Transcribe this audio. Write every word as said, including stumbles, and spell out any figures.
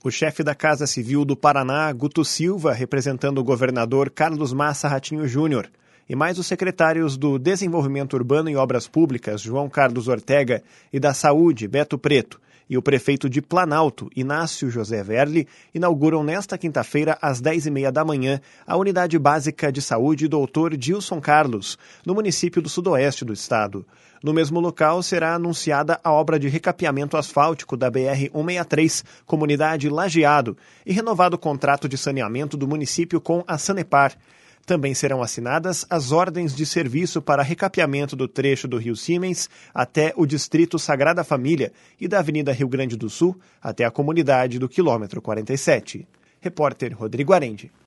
O chefe da Casa Civil do Paraná, Guto Silva, representando o governador Carlos Massa Ratinho Júnior, e mais os secretários do Desenvolvimento Urbano e Obras Públicas, João Carlos Ortega, e da Saúde, Beto Preto, e o prefeito de Planalto, Inácio José Verli, inauguram nesta quinta-feira, às dez e meia da manhã, a Unidade Básica de Saúde doutor Dilson Carlos, no município do sudoeste do estado. No mesmo local será anunciada a obra de recapeamento asfáltico da B R cento e sessenta e três, comunidade Lajeado, e renovado o contrato de saneamento do município com a Sanepar. Também serão assinadas as ordens de serviço para recapeamento do trecho do Rio Siemens até o distrito Sagrada Família e da Avenida Rio Grande do Sul até a comunidade do quilômetro quarenta e sete. Repórter Rodrigo Arendi.